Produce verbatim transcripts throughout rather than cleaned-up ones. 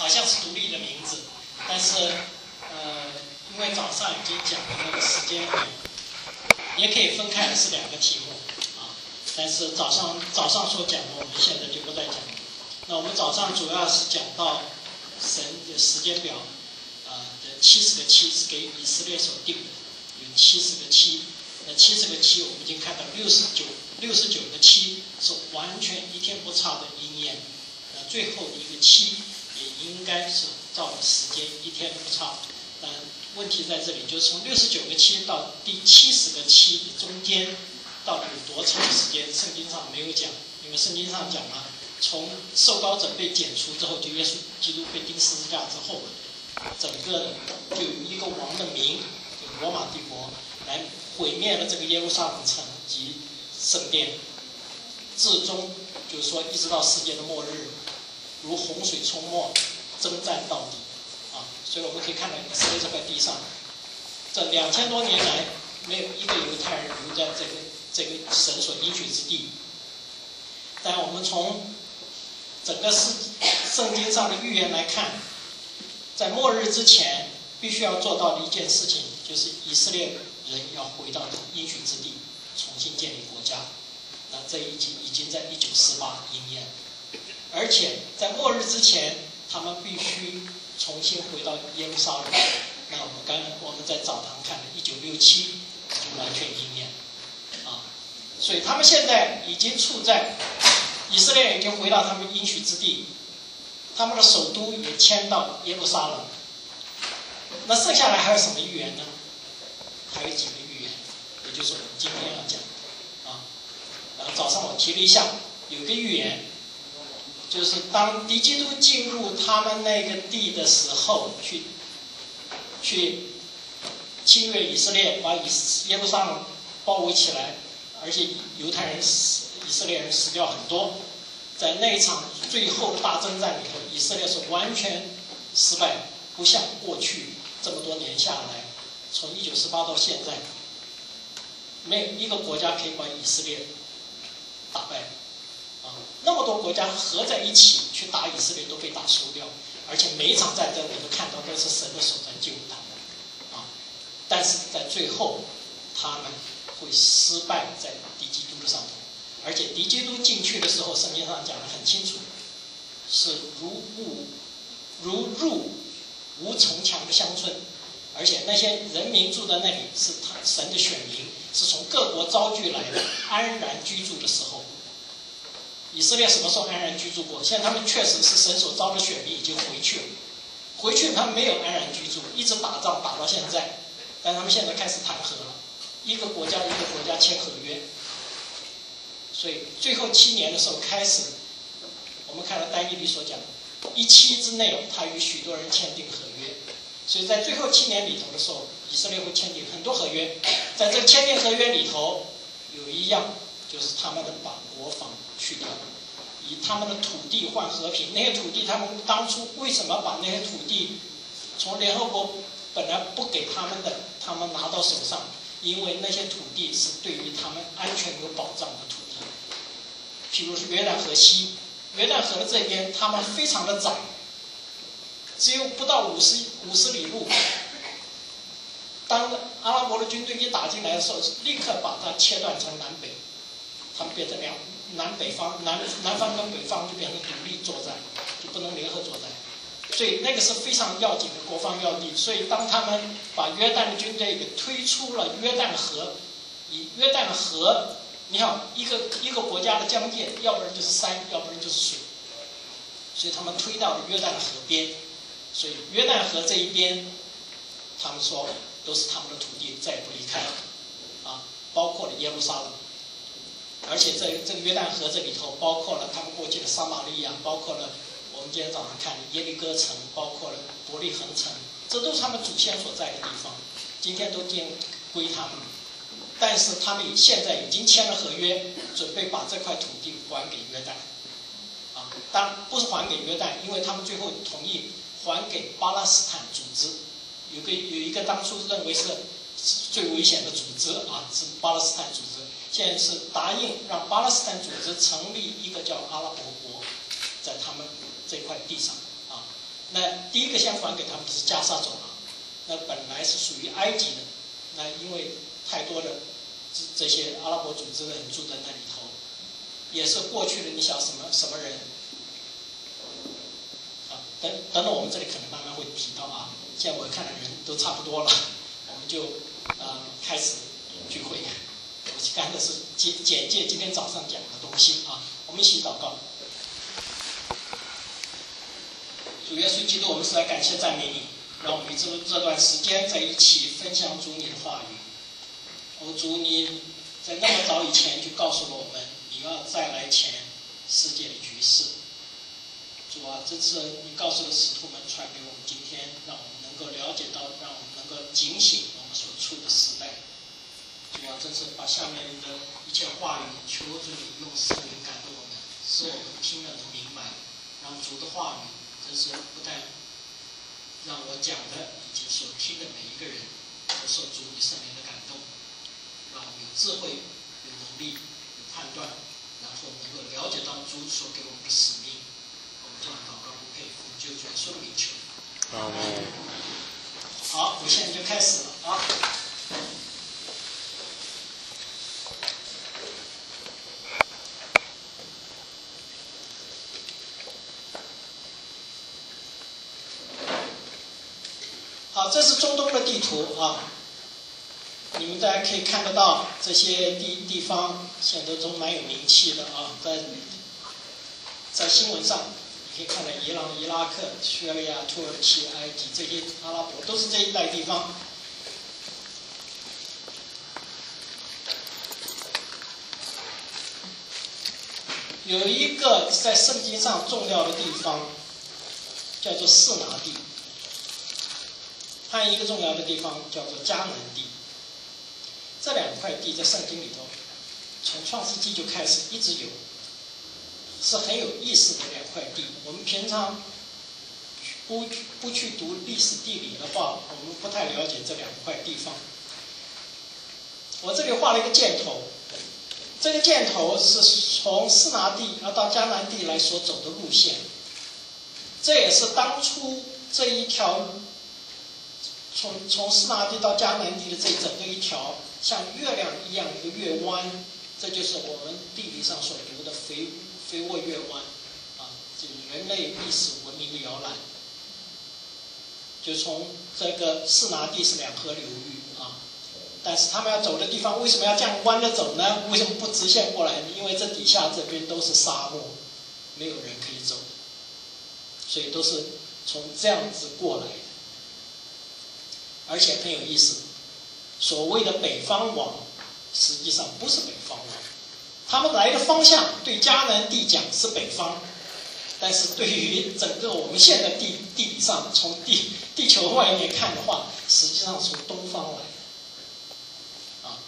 好像是独立的名字，但是呃，因为早上已经讲的那个时间表，也可以分开的是两个题目啊。但是早上早上所讲的，我们现在就不再讲了。那我们早上主要是讲到神的时间表，啊的七十个七是给以色列所定的，有七十个七。那七十个七，我们已经看到六十九六十九个七是完全一天不差的应验。那最后一个七也应该是照着时间一天不差。但问题在这里，就是从六十九个七到第七十个七中间到底有多长时间？圣经上没有讲，因为圣经上讲了，从受膏者被剪除之后，就耶稣基督被钉十字架之后，整个的就有一个王的名，就罗马帝国来毁灭了这个耶路撒冷城及圣殿，至终就是说一直到世界的末日，如洪水冲没，征战到底啊！所以我们可以看到以色列这块地上，这两千多年来没有一个犹太人留在这个这个神所应许之地。但我们从整个世圣经上的预言来看，在末日之前必须要做到的一件事情，就是以色列人要回到应许之地，重新建立国家。那这已经已经在一九四八应验，而且在末日之前，他们必须重新回到耶路撒冷。那我们刚我们在早堂看的一九六七就完全应验啊，所以他们现在已经处在以色列已经回到他们应许之地，他们的首都也迁到耶路撒冷。那剩下来还有什么预言呢？还有几个预言，也就是我们今天要讲的啊。然后早上我提了一下，有一个预言，就是当敌基督进入他们那个地的时候，去去侵略以色列，把以耶路撒冷包围起来，而且犹太人死，以色列人死掉很多。在那一场最后的大征战里头，以色列是完全失败，不像过去这么多年下来。从一九四八到现在，没有一个国家可以把以色列打败啊！那么多国家合在一起去打以色列，都被打输掉，而且每一场战争我都看到都是神的手在救他们啊！但是在最后，他们会失败在敌基督的上头，而且敌基督进去的时候，圣经上讲得很清楚，是如入如入无城墙的乡村。而且那些人民住在那里是他神的选民，是从各国招聚来的，安然居住的时候。以色列什么时候安然居住过？现在他们确实是神所招的选民，已经回去了。回去他们没有安然居住，一直打仗打到现在，但他们现在开始谈和了，一个国家一个国家签合约。所以最后七年的时候开始，我们看到但以理所讲，一期之内他与许多人签订合约。所以在最后七年里头的时候，以色列会签订很多合约。在这个签订合约里头，有一样就是他们的把国防去掉，以他们的土地换和平。那些土地，他们当初为什么把那些土地从联合国本来不给他们的，他们拿到手上？因为那些土地是对于他们安全有保障的土地。譬如是约旦河西，约旦河的这边，他们非常的窄。只有不到五十五十里路，当阿拉伯的军队一打进来的时候，立刻把它切断成南北，他们变成两南北方，南南方跟北方就变成独立作战，就不能联合作战。所以那个是非常要紧的国防要地。所以当他们把约旦的军队给推出了约旦河，以约旦河，你看一个一个国家的疆界，要不然就是山，要不然就是水，所以他们推到了约旦河边。所以约旦河这一边，他们说都是他们的土地，再也不离开了，啊，包括了耶路撒冷，而且这这个约旦河这里头包括了他们过去的撒玛利亚，包括了我们今天早上看的耶利哥城，包括了伯利恒城，这都是他们祖先所在的地方，今天都兼归他们。但是他们现在已经签了合约，准备把这块土地还给约旦，啊，当然不是还给约旦，因为他们最后同意还给巴勒斯坦组织，有个有一个当初认为是最危险的组织啊，是巴勒斯坦组织，现在是答应让巴勒斯坦组织成立一个叫阿拉伯国，在他们这块地上啊。 那第一个先还给他们的是加沙走廊，那本来是属于埃及的，那因为太多的这这些阿拉伯组织的人住在那里头，也是过去的你想什么什么人啊？等等等，我们这里可能慢慢会提到啊。现在我看的人都差不多了，我们就呃开始聚会。我刚才是简简介今天早上讲的东西啊，我们一起祷告。主耶稣基督，我们是来感谢赞美你，让我们这这段时间在一起分享主你的话语。哦，主你在那么早以前就告诉了我们，你要再来前世界的局势。主啊，这次你告诉了使徒们，传给我们今天，让我们能够了解到，让我们能够警醒我们所处的时代。主啊，真是把下面的一切话语，求主你用圣灵感动我们，使我们听了能明白，让主的话语真是不但让我讲的以及所听的每一个人都受主你圣灵的感动，让我们有智慧、有能力、有判断，然后能够了解到主所给我们的使命。我们这样祷告不配，我们就主耶稣的名求。 阿门。 好，我现在就开始了啊。好，这是中东的地图啊，你们大家可以看得到这些地地方现在都蛮有名气的啊，在在新闻上你可以看到伊朗、伊拉克、叙利亚、土耳其、埃及这些阿拉伯都是这一带地方。有一个在圣经上重要的地方叫做示拿地。还有一个重要的地方叫做迦南地，这两块地在圣经里头，从创世纪就开始一直有，是很有意思的两块地。我们平常不不去读历史地理的话，我们不太了解这两块地方。我这里画了一个箭头，这个箭头是从示拿地要到迦南地来所走的路线，这也是当初这一条。从从示拿地到迦南地的这整个一条像月亮一样一个月弯，这就是我们地理上所读的肥肥沃月弯啊，这人类历史文明的摇篮。就从这个示拿地是两河流域啊，但是他们要走的地方为什么要这样弯着走呢？为什么不直线过来呢？因为这底下这边都是沙漠，没有人可以走，所以都是从这样子过来的。而且很有意思，所谓的北方王实际上不是北方王，他们来的方向对迦南地讲是北方，但是对于整个我们现在地地理上从地地球外面看的话，实际上从东方来的啊。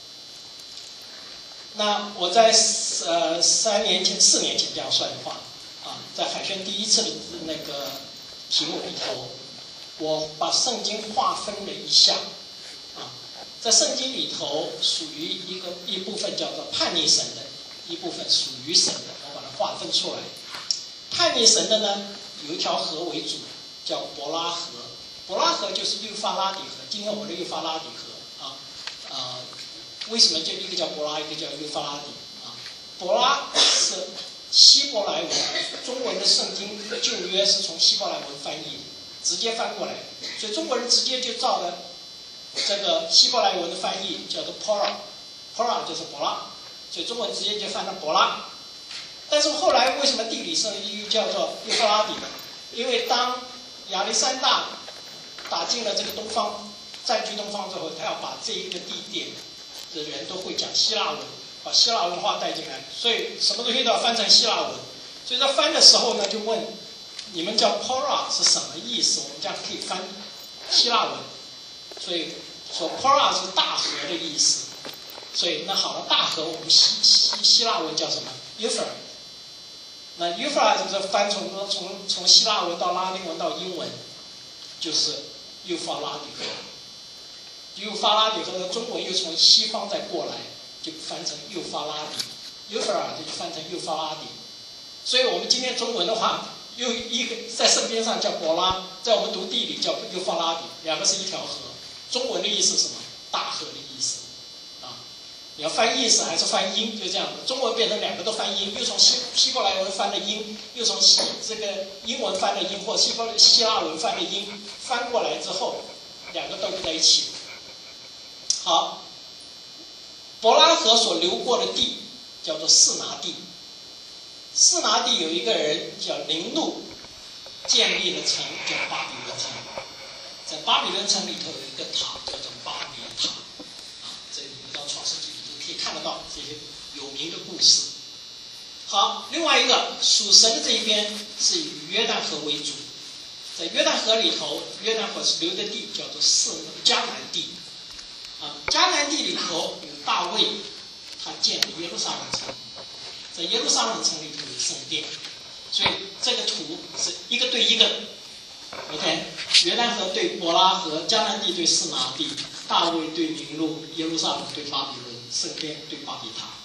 那我在呃三年前四年前这样算的话啊，在海轩第一次的那个题目里头，我把圣经划分了一下，啊，在圣经里头属于一个一部分叫做叛逆神的，一部分属于神的，我把它划分出来。叛逆神的呢，有一条河为主，叫伯拉河。伯拉河就是幼发拉底河，今天我们的幼发拉底河啊，呃，为什么就一个叫伯拉，一个叫幼发拉底啊？伯拉是希伯来文，中文的圣经旧约是从希伯来文翻译的。直接翻过来，所以中国人直接就照着这个希伯来文的翻译叫做 Pora，Pora 就是伯拉，所以中文直接就翻成伯拉。但是后来为什么地理上又叫做幼发拉底呢？因为当亚历山大打进了这个东方，占据东方之后，他要把这一个地点的人都会讲希腊文，把希腊文化带进来，所以什么东西都要翻成希腊文。所以在翻的时候呢，就问。你们叫 Pora 是什么意思？我们这样可以翻希腊文，所以说 Pora 是大河的意思。所以那好了，大河我们希希希腊文叫什么 ？Euphrates。那 Euphrates 就是翻从从从希腊文到拉丁文到英文，就是幼发拉底河。幼发拉底河的中文又从西方再过来，就翻成幼发拉底。Euphrates 就翻成幼发拉底。所以我们今天中文的话。 又一个在圣经上叫伯拉，在我们读地理叫幼发拉底，两个是一条河。中文的意思是什么？大河的意思。啊，你要翻意思还是翻音，就这样子。中文变成两个都翻音，又从希希伯来文翻了音，又从希这个英文翻了音，或希伯希腊文翻了音，翻过来之后，两个都在一起。好，伯拉河所流过的地叫做示拿地。示拿地有一个人叫宁禄，建立了城叫巴比伦城。在巴比伦城里头有一个塔叫做巴别塔，啊，这里到创世纪里头可以看得到这些有名的故事。好，另外一个属神的这一边是以约旦河为主，在约旦河里头，约旦河流的地叫做示迦南地，啊，迦南地里头有大卫，他建了耶路撒冷城。在耶路撒冷城里头有圣殿，所以这个图是一个对一个。OK， 约旦河对伯拉河，迦南地对示拿地，大卫对宁禄，耶路撒冷对巴比伦，圣殿对巴比塔。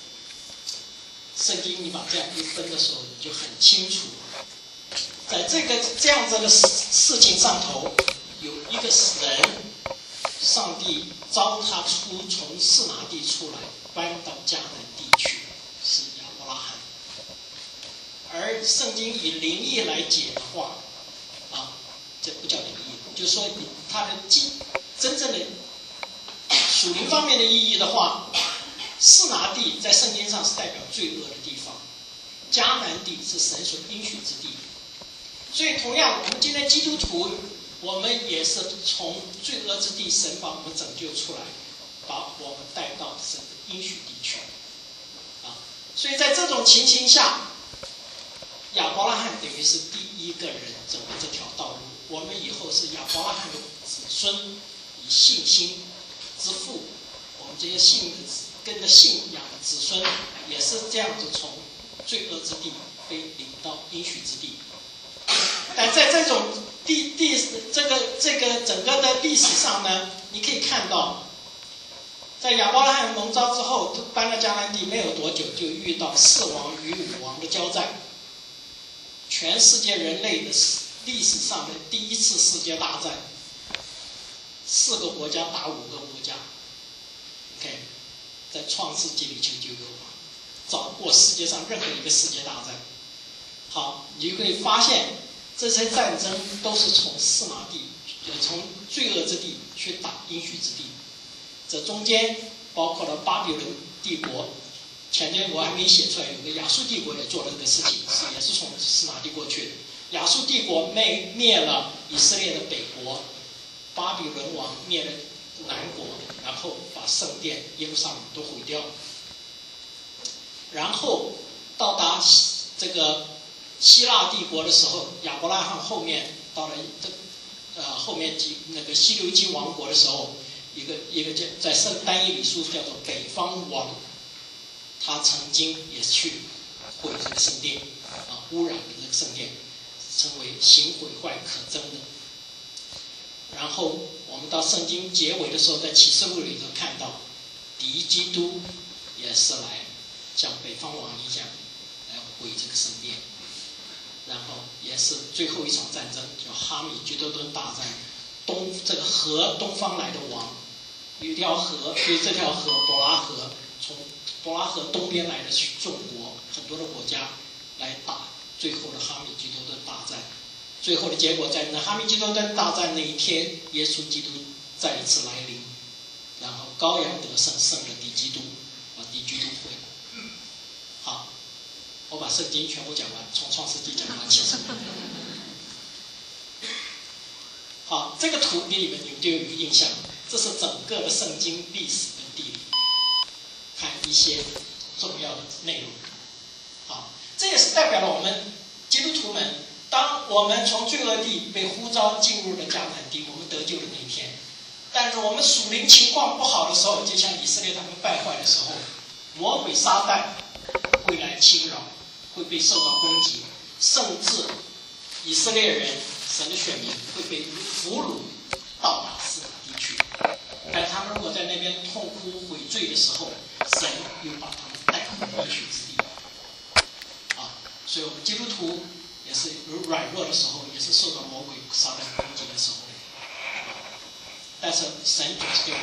圣经你把这样一分的时候，你就很清楚，在这个这样子的事事情上头，有一个人，上帝召他出从示拿地出来，搬到迦南地去。是亚伯拉罕，而圣经以灵意来解的话，啊，这不叫灵意，就是说它的真正的属灵方面的意义的话，示拿地在圣经上是代表罪恶的地方，迦南地是神所应许之地。所以同样，我们今天基督徒，我们也是从罪恶之地，神把我们拯救出来，把我们带到神的应许地去。所以在这种情形下，亚伯拉罕等于是第一个人走的这条道路。我们以后是亚伯拉罕的子孙，以信心之父，我们这些信跟着信仰的子孙，也是这样子从罪恶之地被领到应许之地。但在这种地地这个这个整个的历史上呢，你可以看到。在亚伯拉罕蒙召之后，搬了迦南地没有多久，就遇到四王与五王的交战，全世界人类的历史上的第一次世界大战，四个国家打五个国家。OK， 在创世纪里就就有了，早过世界上任何一个世界大战。好，你就可以发现这些战争都是从示拿地，从罪恶之地去打应许之地。这中间包括了巴比伦帝国，前天我还没写出来，有个亚述帝国也做了这个事情，是也是从示拿地过去的。亚述帝国灭灭了以色列的北国，巴比伦王灭了南国，然后把圣殿耶路撒冷都毁掉。然后到达这个希腊帝国的时候，亚伯拉罕后面到了这呃后面几那个西流基王国的时候。一个一个叫在圣但以理书叫做北方王，他曾经也去毁这个圣殿，啊，污染了这个圣殿，成为行毁坏可憎的。然后我们到圣经结尾的时候，在启示录里头看到，敌基督也是来像北方王一样来毁这个圣殿，然后也是最后一场战争，叫哈米吉多顿大战。东这个河东方来的王，有一条河，所以这条河伯拉河，从伯拉河东边来的众国，很多的国家来打最后的哈米吉多顿大战。最后的结果在那哈米吉多顿大战那一天，耶稣基督再一次来临，然后羔羊得胜，胜了敌基督，把敌基督毁了。好，我把圣经全部讲完，从创世纪讲到启示录。好，这个图给你们你们就有印象，这是整个的圣经历史跟地理，看一些重要的内容。好，这也是代表了我们基督徒们，当我们从罪恶地被呼召进入了迦南地，我们得救的那一天。但是我们属灵情况不好的时候，就像以色列他们败坏的时候，魔鬼撒旦会来侵扰，会被受到攻击，甚至以色列人神的选民会被俘虏到达示拿地去，但他们如果在那边痛哭悔罪的时候，神又把他们带回应许之地。啊，所以我们基督徒也是软弱的时候，也是受到魔鬼撒旦攻击的时候。但是神总是给我